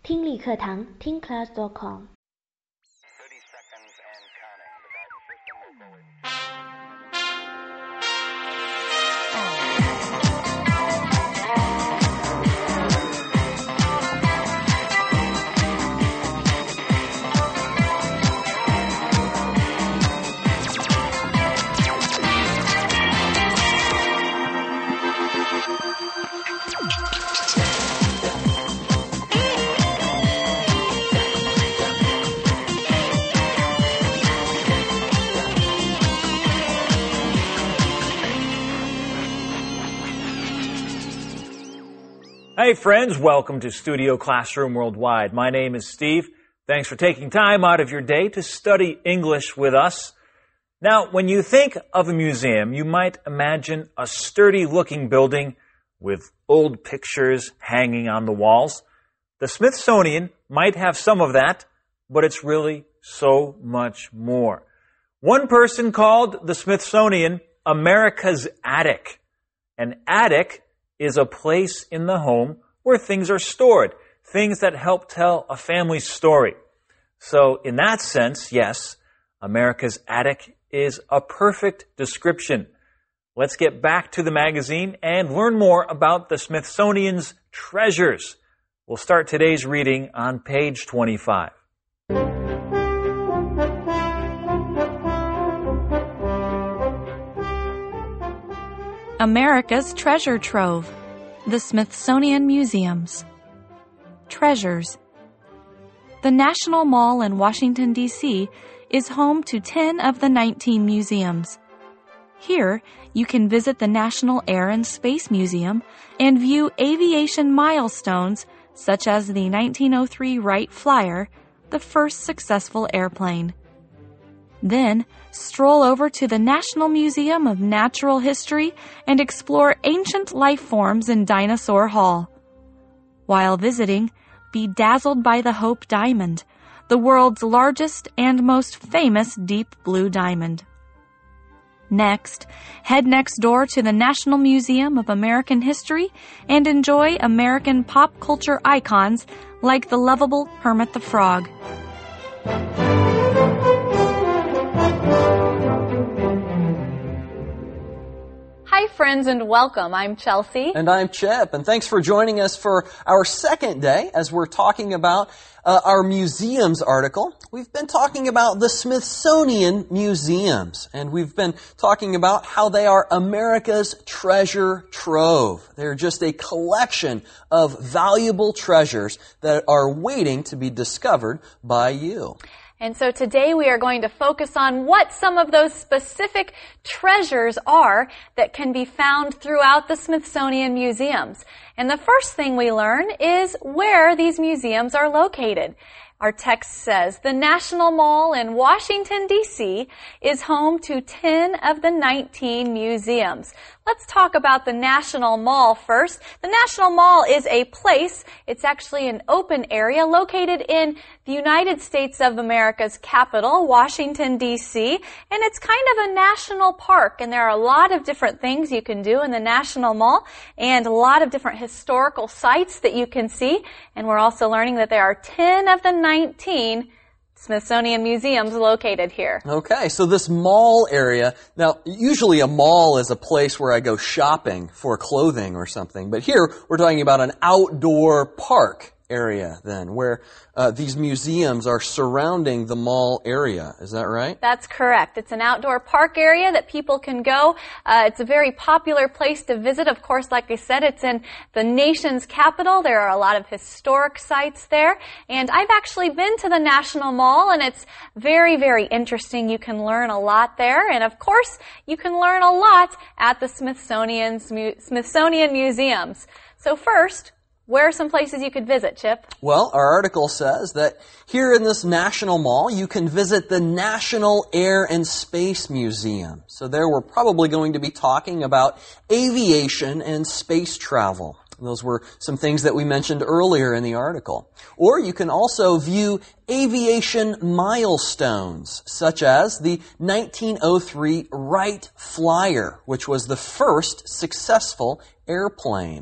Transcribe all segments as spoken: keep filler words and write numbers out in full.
听力课堂听 class dot com。 Hey friends, welcome to Studio Classroom Worldwide. My name is Steve. Thanks for taking time out of your day to study English with us. Now, when you think of a museum, you might imagine a sturdy-looking building with old pictures hanging on the walls. The Smithsonian might have some of that, but it's really so much more. One person called the Smithsonian America's attic. An attic is a place in the home where things are stored, things that help tell a family's story. So in that sense, yes, America's attic is a perfect description. Let's get back to the magazine and learn more about the Smithsonian's treasures. We'll start today's reading on page twenty-five. America's Treasure Trove, the Smithsonian Museums. Treasures. The National Mall in Washington, D C is home to ten of the nineteen museums. Here, you can visit the National Air and Space Museum and view aviation milestones such as the nineteen oh three Wright Flyer, the first successful airplane. Then, stroll over to the National Museum of Natural History and explore ancient life forms in Dinosaur Hall. While visiting, be dazzled by the Hope Diamond, the world's largest and most famous deep blue diamond. Next, head next door to the National Museum of American History and enjoy American pop culture icons like the lovable Kermit the Frog. Hi friends and welcome. I'm Chelsea. And I'm Chip. And thanks for joining us for our second day as we're talking about uh, our museums article. We've been talking about the Smithsonian Museums. And we've been talking about how they are America's treasure trove. They're just a collection of valuable treasures that are waiting to be discovered by you. And so today we are going to focus on what some of those specific treasures are that can be found throughout the Smithsonian Museums. And the first thing we learn is where these museums are located. Our text says, the National Mall in Washington, D C is home to ten of the nineteen museums. Let's talk about the National Mall first. The National Mall is a place, it's actually an open area located in the United States of America's capital, Washington, D C, and it's kind of a national park, and there are a lot of different things you can do in the National Mall, and a lot of different historical sites that you can see, and we're also learning that there are ten of the nineteen Smithsonian Museums located here. Okay, so this mall area, now usually a mall is a place where I go shopping for clothing or something, but here we're talking about an outdoor park area then, where uh, these museums are surrounding the mall area. Is that right? That's correct. It's an outdoor park area that people can go. Uh, it's a very popular place to visit. Of course, like I said, it's in the nation's capital. There are a lot of historic sites there. And I've actually been to the National Mall, and it's very, very interesting. You can learn a lot there. And of course, you can learn a lot at the Smithsonian, Smithsonian Museums. So first, where are some places you could visit, Chip? Well, our article says that here in this National Mall, you can visit the National Air and Space Museum. So there we're probably going to be talking about aviation and space travel. Those were some things that we mentioned earlier in the article. Or you can also view aviation milestones, such as the nineteen oh three Wright Flyer, which was the first successful airplane.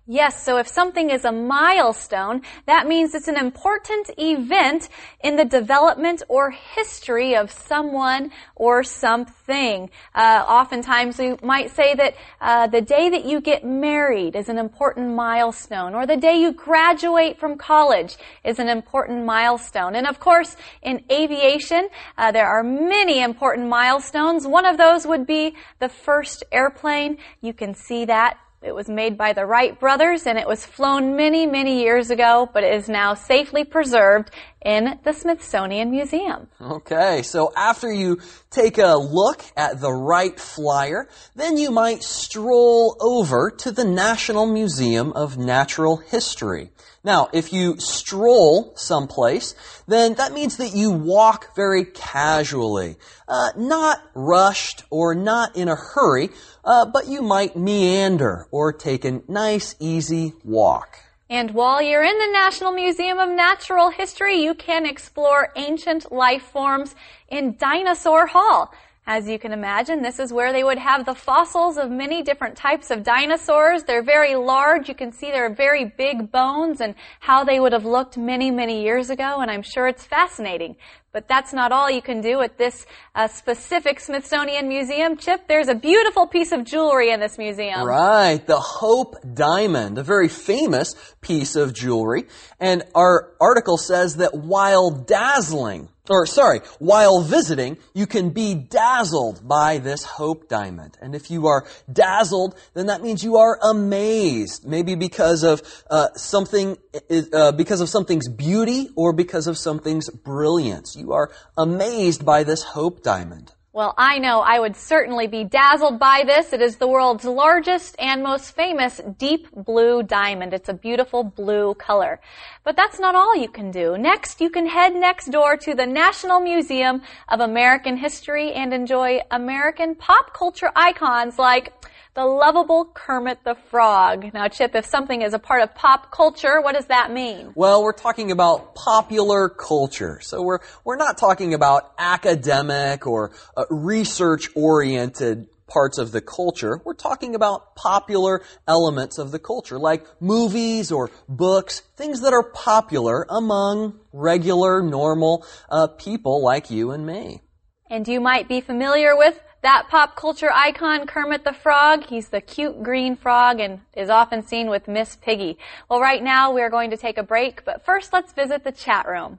Yes, so if something is a milestone, that means it's an important event in the development or history of someone or something. Uh, oftentimes we might say that uh, the day that you get married is an important milestone, or the day you graduate from college is an important milestone. And of course, in aviation, uh, there are many important milestones. One of those would be the first airplane. You can see that. It was made by the Wright brothers, and it was flown many, many years ago, but it is now safely preserved in the Smithsonian Museum. Okay, so after you take a look at the Wright Flyer, then you might stroll over to the National Museum of Natural History. Now, if you stroll someplace, then that means that you walk very casually, uh, not rushed or not in a hurry, uh, but you might meander or take a nice, easy walk. And while you're in the National Museum of Natural History, you can explore ancient life forms in Dinosaur Hall. As you can imagine, this is where they would have the fossils of many different types of dinosaurs. They're very large. You can see their very big bones and how they would have looked many, many years ago, and I'm sure it's fascinating. But that's not all you can do at this uh, specific Smithsonian Museum. Chip, there's a beautiful piece of jewelry in this museum. Right, the Hope Diamond, a very famous piece of jewelry. And our article says that while dazzling, or sorry, while visiting, you can be dazzled by this Hope Diamond. And if you are dazzled, then that means you are amazed, maybe because of uh, something, uh, because of something's beauty or because of something's brilliance. You are amazed by this Hope Diamond. Well, I know I would certainly be dazzled by this. It is the world's largest and most famous deep blue diamond. It's a beautiful blue color. But that's not all you can do. Next, you can head next door to the National Museum of American History and enjoy American pop culture icons like the lovable Kermit the Frog. Now, Chip, if something is a part of pop culture, what does that mean? Well, we're talking about popular culture. So we're we're not talking about academic or uh, research-oriented parts of the culture. We're talking about popular elements of the culture, like movies or books, things that are popular among regular, normal uh, people like you and me. And you might be familiar with that pop culture icon, Kermit the Frog. He's the cute green frog and is often seen with Miss Piggy. Well, right now we're going to take a break, but first let's visit the chat room.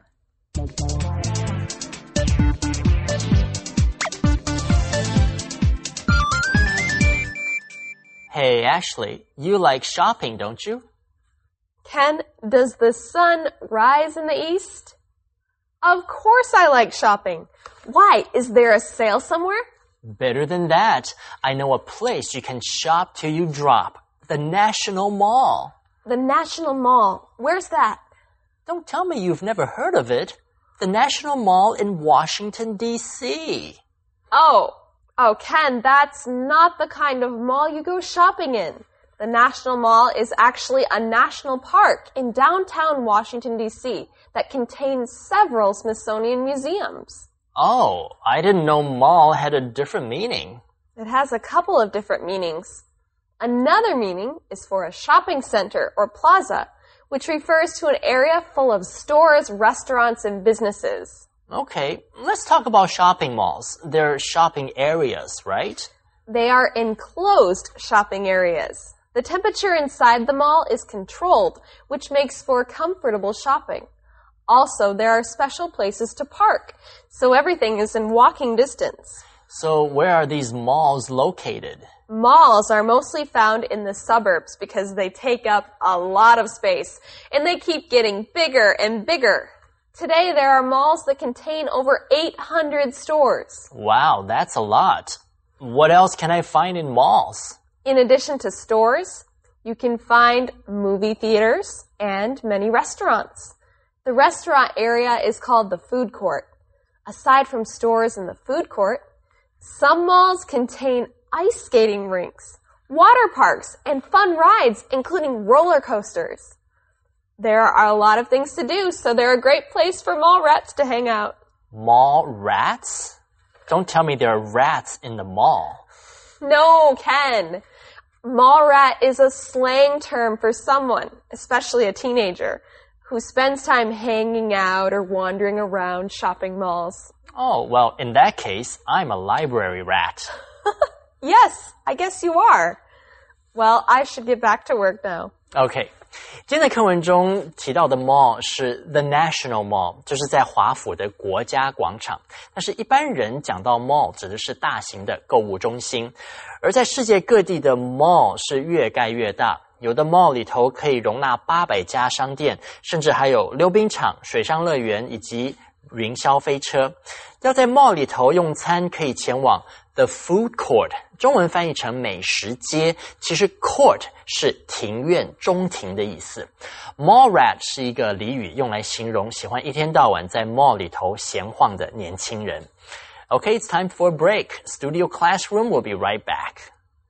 Hey, Ashley, you like shopping, don't you? Ken, does the sun rise in the east? Of course I like shopping. Why? Is there a sale somewhere? Better than that, I know a place you can shop till you drop. The National Mall. The National Mall. Where's that? Don't tell me you've never heard of it. The National Mall in Washington, D C Oh, oh, Ken, that's not the kind of mall you go shopping in. The National Mall is actually a national park in downtown Washington, D C that contains several Smithsonian museums. Oh, I didn't know mall had a different meaning. It has a couple of different meanings. Another meaning is for a shopping center or plaza, which refers to an area full of stores, restaurants, and businesses. Okay, let's talk about shopping malls. They're shopping areas, right? They are enclosed shopping areas. The temperature inside the mall is controlled, which makes for comfortable shopping. Also, there are special places to park, so everything is in walking distance. So where are these malls located? Malls are mostly found in the suburbs because they take up a lot of space, and they keep getting bigger and bigger. Today, there are malls that contain over eight hundred stores. Wow, that's a lot. What else can I find in malls? In addition to stores, you can find movie theaters and many restaurants. The restaurant area is called the food court. Aside from stores in the food court, some malls contain ice skating rinks, water parks, and fun rides, including roller coasters. There are a lot of things to do, so they're a great place for mall rats to hang out. Mall rats? Don't tell me there are rats in the mall. No, Ken. Mall rat is a slang term for someone, especially a teenager, who spends time hanging out or wandering around shopping malls. Oh, well, in that case, I'm a library rat. Yes, I guess you are. Well, I should get back to work now. OK， 今天的课文中提到的 mall 是 the National Mall， 就是在华府的国家广场。但是一般人讲到 mall 指的是大型的购物中心，而在世界各地的 mall 是越盖越大。有的 mall 里头可以容纳八百家商店，甚至还有溜冰场、水上乐园以及云霄飞车。要在 mall 里头用餐，可以前往 the food court， 中文翻译成美食街，其实 court 是庭院、中庭的意思。mall rat 是一个俚语，用来形容喜欢一天到晚在 mall 里头闲晃的年轻人。Okay, it's time for a break. Studio Classroom will be right back.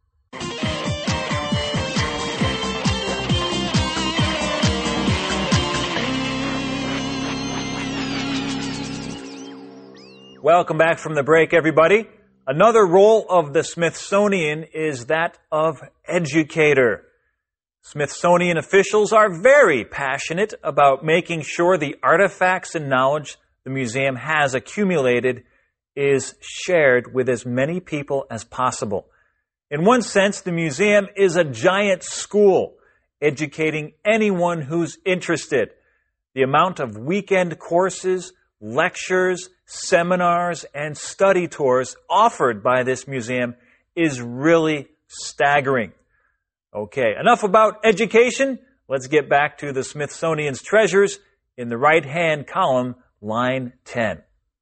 Welcome back from the break, everybody. Another role of the Smithsonian is that of educator. Smithsonian officials are very passionate about making sure the artifacts and knowledge the museum has accumulated is shared with as many people as possible. In one sense, the museum is a giant school, educating anyone who's interested. The amount of weekend courses, lectures, seminars, and study tours offered by this museum is really staggering. Okay, enough about education. Let's get back to the Smithsonian's treasures in the right-hand column, line ten.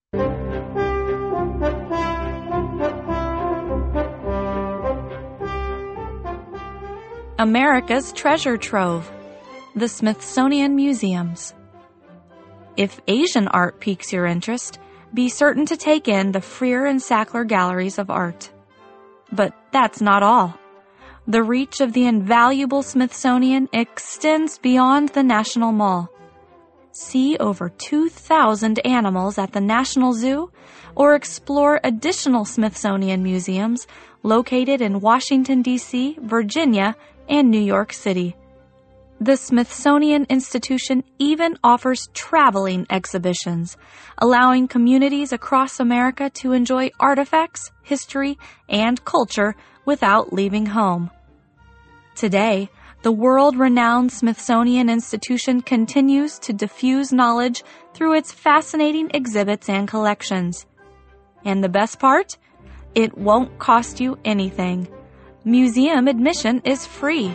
America's Treasure Trove, the Smithsonian Museums. If Asian art piques your interest, be certain to take in the Freer and Sackler galleries of art. But that's not all. The reach of the invaluable Smithsonian extends beyond the National Mall. See over two thousand animals at the National Zoo, or explore additional Smithsonian museums located in Washington, D C, Virginia, and New York City. The Smithsonian Institution even offers traveling exhibitions, allowing communities across America to enjoy artifacts, history, and culture without leaving home. Today, the world-renowned Smithsonian Institution continues to diffuse knowledge through its fascinating exhibits and collections. And the best part? It won't cost you anything. Museum admission is free.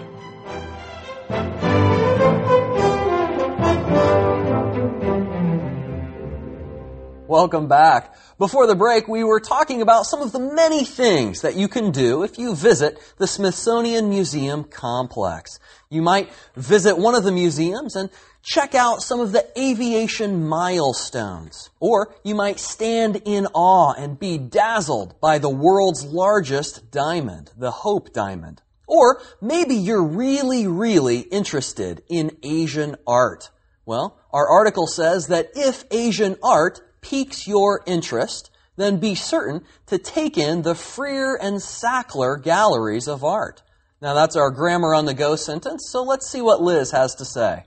Welcome back. Before the break, we were talking about some of the many things that you can do if you visit the Smithsonian Museum complex. You might visit one of the museums and check out some of the aviation milestones. Or you might stand in awe and be dazzled by the world's largest diamond, the Hope Diamond. Or maybe you're really, really interested in Asian art. Well, our article says that if Asian art piques your interest, then be certain to take in the Freer and Sackler galleries of art. Now that's our Grammar on the Go sentence, so let's see what Liz has to say.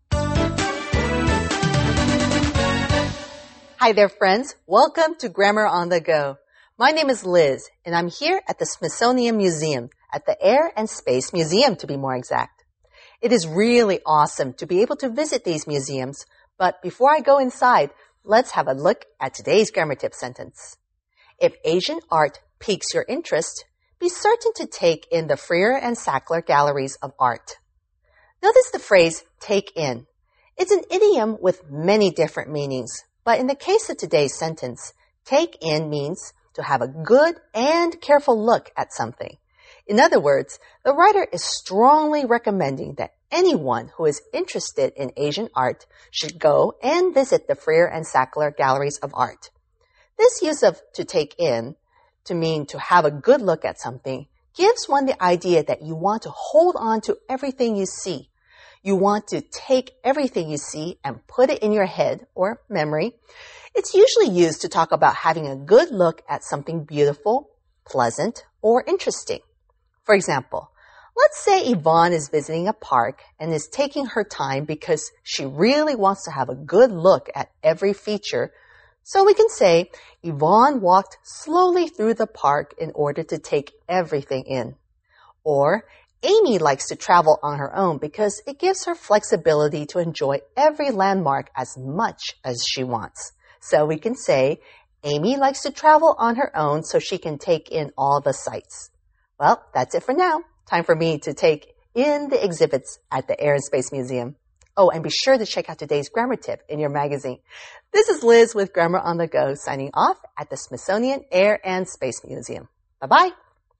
Hi there, friends. Welcome to Grammar on the Go. My name is Liz, and I'm here at the Smithsonian Museum, at the Air and Space Museum to be more exact. It is really awesome to be able to visit these museums, but before I go inside, let's have a look at today's grammar tip sentence. If Asian art piques your interest, be certain to take in the Freer and Sackler galleries of art. Notice the phrase take in. It's an idiom with many different meanings, but in the case of today's sentence, take in means to have a good and careful look at something. In other words, the writer is strongly recommending that anyone who is interested in Asian art should go and visit the Freer and Sackler galleries of art. This use of to take in, to mean to have a good look at something, gives one the idea that you want to hold on to everything you see. You want to take everything you see and put it in your head or memory. It's usually used to talk about having a good look at something beautiful, pleasant, or interesting. For example, Let's say Yvonne is visiting a park and is taking her time because she really wants to have a good look at every feature. So we can say, Yvonne walked slowly through the park in order to take everything in. Or, Amy likes to travel on her own because it gives her flexibility to enjoy every landmark as much as she wants. So we can say, Amy likes to travel on her own so she can take in all the sights. Well, that's it for now. Time for me to take in the exhibits at the Air and Space Museum. Oh, and be sure to check out today's grammar tip in your magazine. This is Liz with Grammar on the Go signing off at the Smithsonian Air and Space Museum. Bye-bye.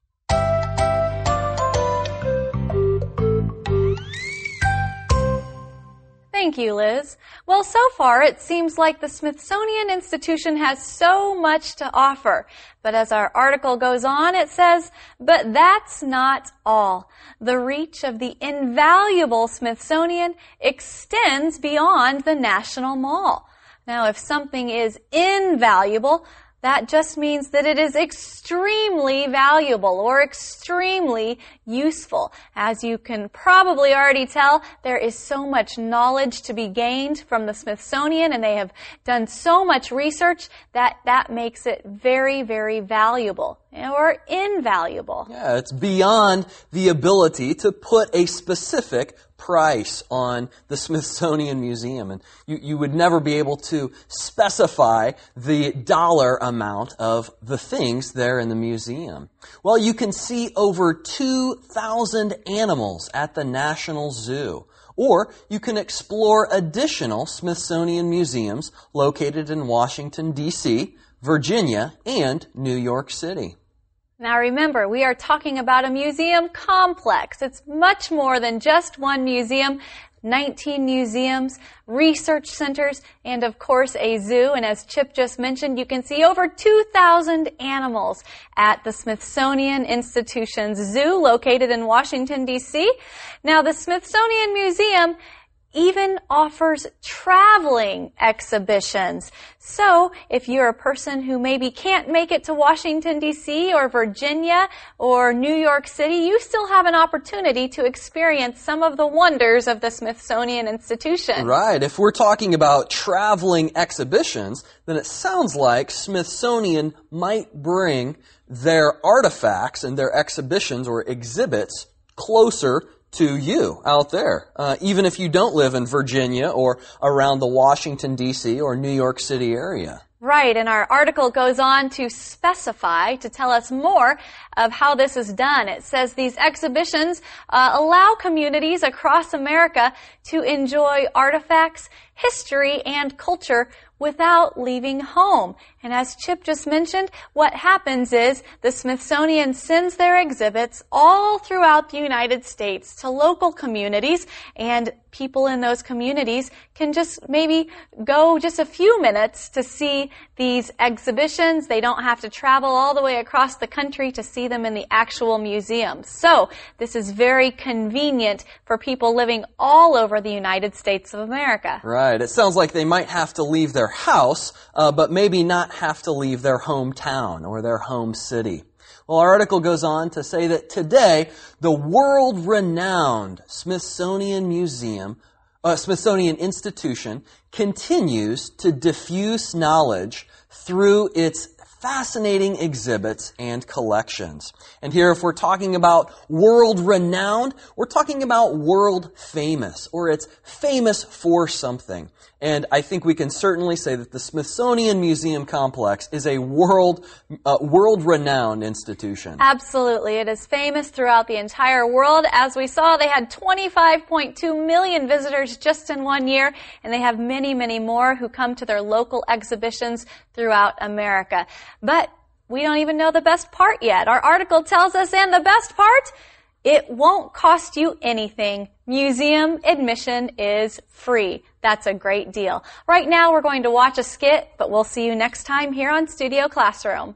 Thank you, Liz. Well, so far it seems like the Smithsonian Institution has so much to offer. But as our article goes on, it says, but that's not all. The reach of the invaluable Smithsonian extends beyond the National Mall. Now, if something is invaluable, that just means that it is extremely valuable or extremely useful. As you can probably already tell, there is so much knowledge to be gained from the Smithsonian, and they have done so much research that that makes it very, very valuable or invaluable. Yeah, it's beyond the ability to put a specific price on the Smithsonian Museum. And you, you would never be able to specify the dollar amount of the things there in the museum. Well, you can see over two thousand animals at the National Zoo. Or you can explore additional Smithsonian museums located in Washington, D C, Virginia, and New York City. Now remember, we are talking about a museum complex. It's much more than just one museum. nineteen museums, research centers, and of course a zoo. And as Chip just mentioned, you can see over two thousand animals at the Smithsonian Institution's zoo located in Washington, D C. Now the Smithsonian Museum even offers traveling exhibitions. So, if you're a person who maybe can't make it to Washington, D C or Virginia or New York City, you still have an opportunity to experience some of the wonders of the Smithsonian Institution. Right. If we're talking about traveling exhibitions, then it sounds like Smithsonian might bring their artifacts and their exhibitions or exhibits closer to you out there, uh, even if you don't live in Virginia or around the Washington, D C or New York City area. Right, and our article goes on to specify, to tell us more of how this is done. It says these exhibitions uh, allow communities across America to enjoy artifacts, history, and culture without leaving home. And as Chip just mentioned, what happens is the Smithsonian sends their exhibits all throughout the United States to local communities, and people in those communities can just maybe go just a few minutes to see these exhibitions. They don't have to travel all the way across the country to see them in the actual museums. So this is very convenient for people living all over the United States of America. Right. It sounds like they might have to leave their house, uh, but maybe not have to leave their hometown or their home city. Well, our article goes on to say that today, the world-renowned Smithsonian Museum, uh, Smithsonian Institution continues to diffuse knowledge through its fascinating exhibits and collections. And here, if we're talking about world-renowned, we're talking about world-famous, or it's famous for something. And I think we can certainly say that the Smithsonian Museum Complex is a world, uh, world-renowned institution. Absolutely. It is famous throughout the entire world. As we saw, they had twenty-five point two million visitors just in one year, and they have many, many more who come to their local exhibitions throughout America. But we don't even know the best part yet. Our article tells us, and the best part, it won't cost you anything. Museum admission is free. That's a great deal. Right now, we're going to watch a skit, but we'll see you next time here on Studio Classroom.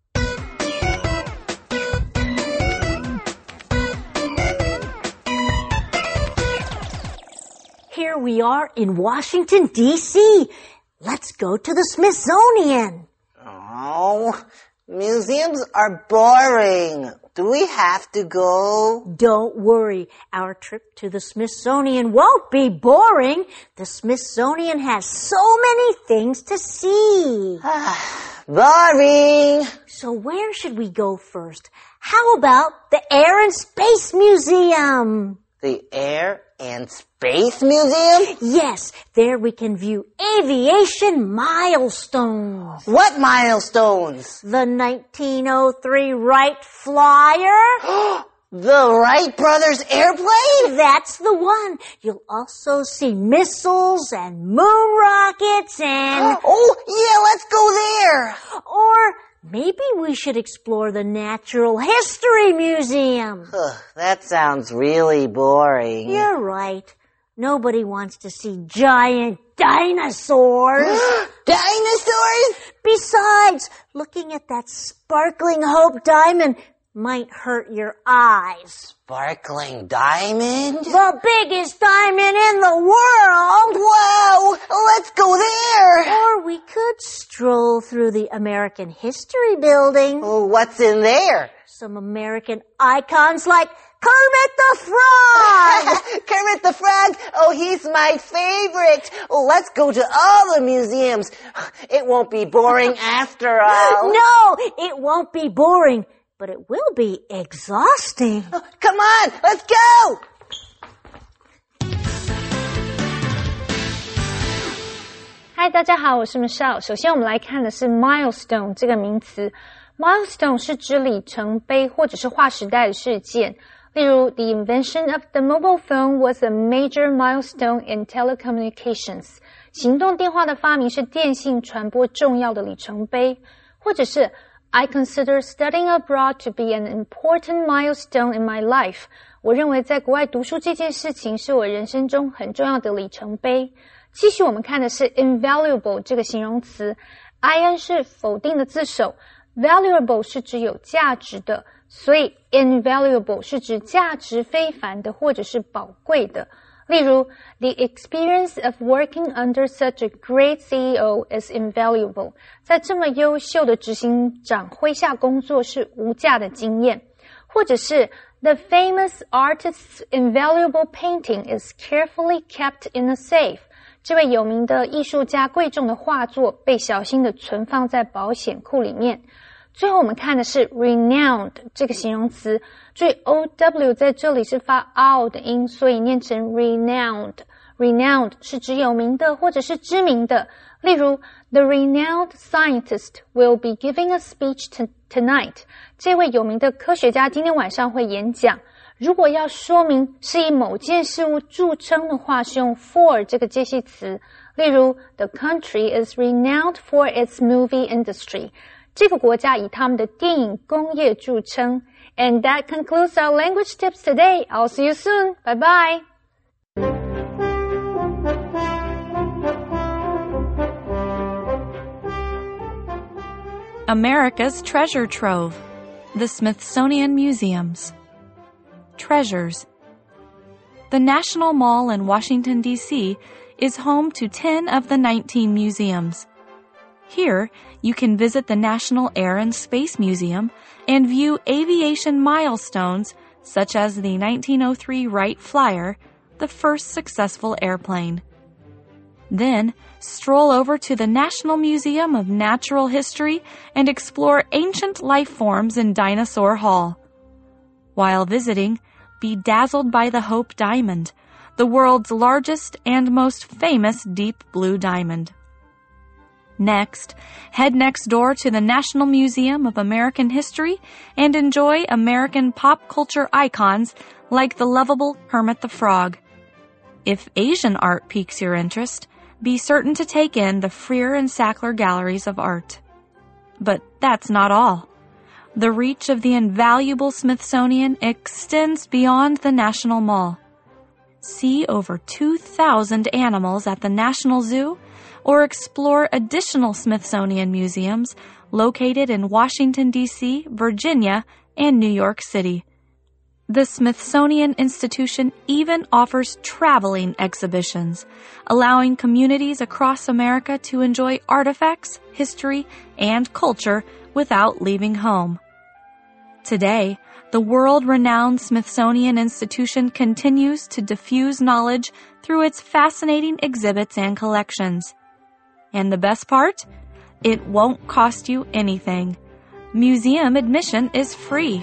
Here we are in Washington, D C Let's go to the Smithsonian. Oh, museums are boring. Do we have to go? Don't worry. Our trip to the Smithsonian won't be boring. The Smithsonian has so many things to see. Boring. So where should we go first? How about the Air and Space Museum? The Air and Space Museum? Yes, there we can view aviation milestones. What milestones? The nineteen oh three Wright Flyer. The Wright brothers airplane? That's the one. You'll also see missiles and moon rockets and... Oh, yeah, let's go there. Or maybe we should explore the Natural History Museum. That sounds really boring. You're right. Nobody wants to see giant dinosaurs. Dinosaurs? Besides, looking at that sparkling Hope Diamond might hurt your eyes. Sparkling diamond? The biggest diamond in the world! Wow! Let's go there! Or we could stroll through the American History Building. Oh, what's in there? Some American icons like Kermit the Frog! Kermit the Frog? Oh, he's my favorite. Oh, let's go to all the museums. It won't be boring after all. No, it won't be boring. But it will be exhausting. Oh, come on, let's go! Hi， 大家好，我是 Michelle。首先我们来看的是 milestone 这个名词。milestone 是指里程碑或者是划时代的事件。例如 ，the invention of the mobile phone was a major milestone in telecommunications。行动电话的发明是电信传播重要的里程碑，或者是I consider studying abroad to be an important milestone in my life. 我认为在国外读书这件事情是我人生中很重要的里程碑。继续我们看的是 invaluable 这个形容词 ，in 是否定的字首 ，valuable 是指有价值的，所以 invaluable 是指价值非凡的或者是宝贵的。例如 ，the experience of working under such a great C E O is invaluable. 在这么优秀的执行长麾下工作是无价的经验，或者是 the famous artist's invaluable painting is carefully kept in a safe. 这位有名的艺术家贵重的画作被小心的存放在保险库里面。最后我们看的是 renowned 这个形容词，注意 O W 在这里是发 O 的音，所以念成 renowned。renowned 是指有名的或者是知名的。例如 The renowned scientist will be giving a speech to tonight. 这位有名的科学家今天晚上会演讲。如果要说明是以某件事物著称的话，是用 for 这个介系词。例如 The country is renowned for its movie industry. 这个国家以他们的电影工业著称。And that concludes our language tips today. I'll see you soon. Bye bye. America's Treasure Trove, the Smithsonian Museums. Treasures. The National Mall in Washington, D C is home to ten of the nineteen museums. Here, you can visit the National Air and Space Museum and view aviation milestones such as the nineteen oh three Wright Flyer, the first successful airplane. Then, stroll over to the National Museum of Natural History and explore ancient life forms in Dinosaur Hall. While visiting, be dazzled by the Hope Diamond, the world's largest and most famous deep blue diamond. Next, head next door to the National Museum of American History and enjoy American pop culture icons like the lovable Kermit the Frog. If Asian art piques your interest, be certain to take in the Freer and Sackler galleries of art. But that's not all. The reach of the invaluable Smithsonian extends beyond the National Mall. See over two thousand animals at the National Zoo or explore additional Smithsonian museums located in Washington, D C, Virginia, and New York City. The Smithsonian Institution even offers traveling exhibitions, allowing communities across America to enjoy artifacts, history, and culture without leaving home. Today, the world-renowned Smithsonian Institution continues to diffuse knowledge through its fascinating exhibits and collections. And the best part? It won't cost you anything. Museum admission is free.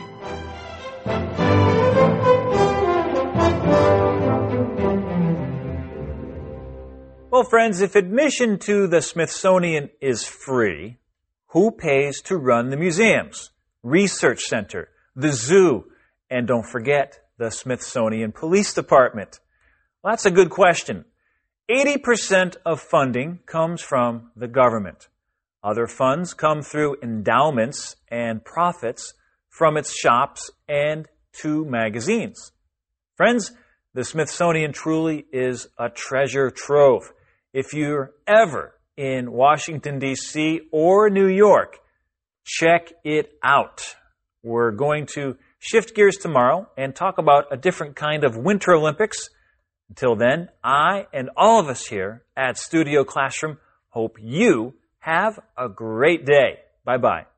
Well, friends, if admission to the Smithsonian is free, who pays to run the museums, research center, the zoo, and don't forget the Smithsonian Police Department? Well, that's a good question. eighty percent of funding comes from the government. Other funds come through endowments and profits from its shops and two magazines. Friends, the Smithsonian truly is a treasure trove. If you're ever in Washington, D C or New York, check it out. We're going to shift gears tomorrow and talk about a different kind of Winter Olympics. Until then, I and all of us here at Studio Classroom hope you have a great day. Bye-bye.